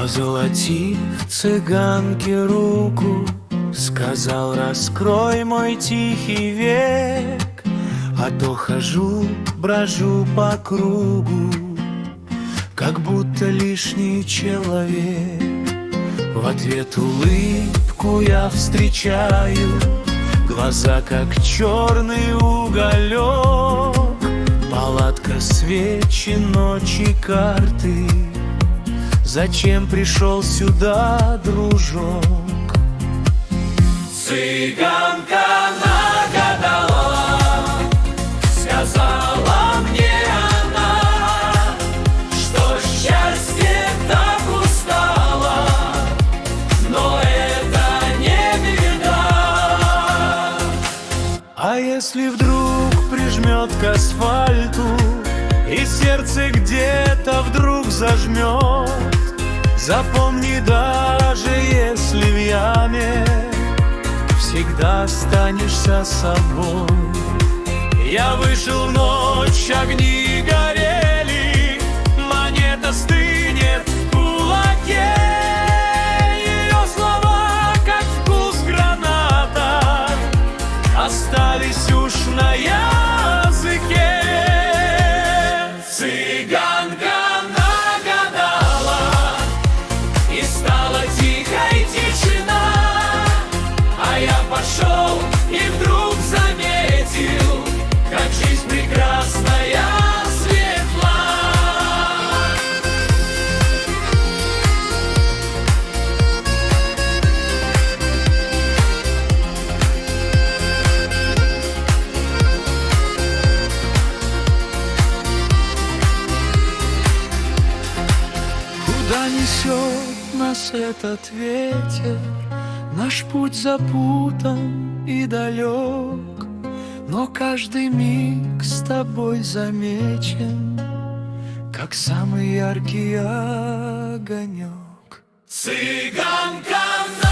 Позолотив цыганке руку, сказал: раскрой мой тихий век, а то хожу, брожу по кругу, как будто лишний человек. В ответ улыбку я встречаю, глаза как черный уголек. Палатка, свечи, ночи, карты. Зачем пришел сюда, дружок? Цыганка нагадала, сказала мне она, что счастье так устало, но это не беда. А если вдруг прижмет к асфальту и сердце где-то вдруг зажмет, запомни, даже если в яме, всегда останешься собой. Я вышел в ночь, огни горели, монета стынет в кулаке. Ее слова, как вкус граната, остались уж на языке. Цыганка нагадала, и стала тихой тишина, а я пошел и вдруг заметил, как жизнь прекрасная светла. Куда несет нас этот ветер? Наш путь запутан и далек, но каждый миг с тобой замечен, как самый яркий огонек. Цыганка